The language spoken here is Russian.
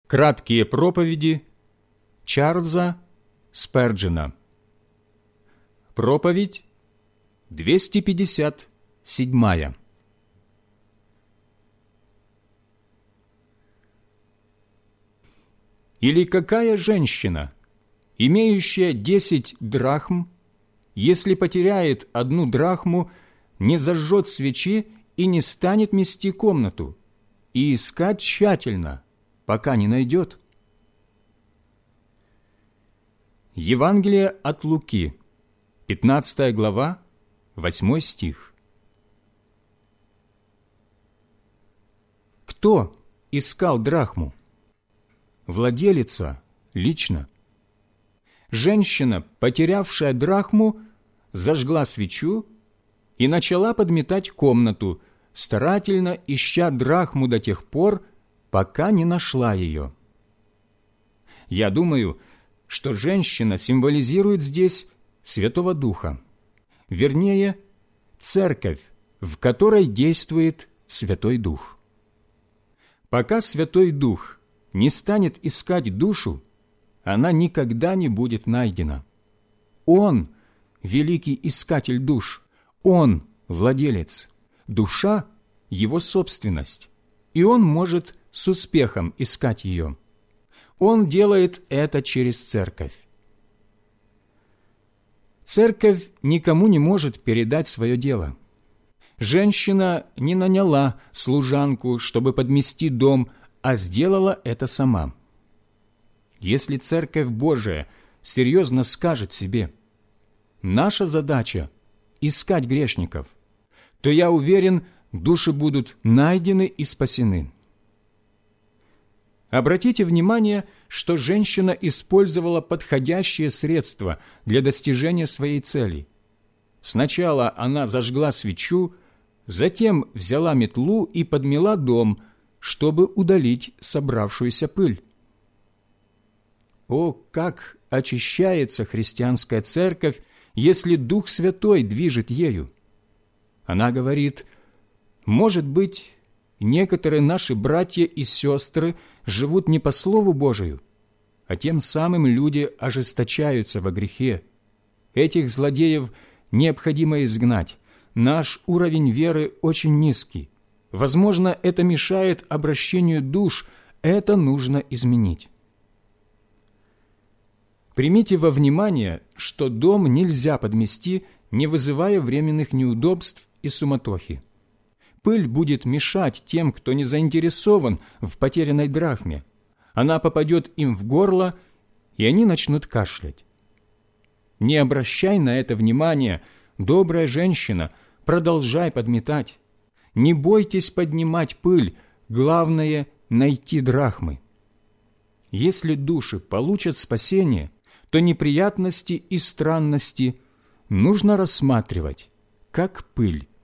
Краткие проповеди Чарльза Сперджена. Проповедь 257. Или какая женщина, имеющая 10 драхм, если потеряет 1 драхму, не зажжет свечи и не станет мести комнату, и искать тщательно, пока не найдет? Евангелие от Луки, 15 глава, 8 стих. Кто искал драхму? Владелица лично. Женщина, потерявшая драхму, зажгла свечу и начала подметать комнату, старательно ища драхму до тех пор, пока не нашла ее. Я думаю, что женщина символизирует здесь Святого Духа, вернее, церковь, в которой действует Святой Дух. Пока Святой Дух не станет искать душу, она никогда не будет найдена. Он – великий искатель душ, Он – владелец, душа – его собственность, и Он может с успехом искать ее. Он делает это через церковь. Церковь никому не может передать свое дело. Женщина не наняла служанку, чтобы подмести дом, а сделала это сама. Если Церковь Божия серьезно скажет себе: «Наша задача – искать грешников», то, я уверен, души будут найдены и спасены. Обратите внимание, что женщина использовала подходящие средства для достижения своей цели. Сначала она зажгла свечу, затем взяла метлу и подмела дом, чтобы удалить собравшуюся пыль. О, как очищается христианская церковь, если Дух Святой движет ею! Она говорит: может быть, некоторые наши братья и сестры живут не по Слову Божию, а тем самым люди ожесточаются во грехе. Этих злодеев необходимо изгнать. Наш уровень веры очень низкий. Возможно, это мешает обращению душ, это нужно изменить. Примите во внимание, что дом нельзя подмести, не вызывая временных неудобств и суматохи. Пыль будет мешать тем, кто не заинтересован в потерянной драхме. Она попадет им в горло, и они начнут кашлять. Не обращай на это внимания, добрая женщина, продолжай подметать. Не бойтесь поднимать пыль, главное – найти драхмы. Если души получат спасение, то неприятности и странности нужно рассматривать как пыль.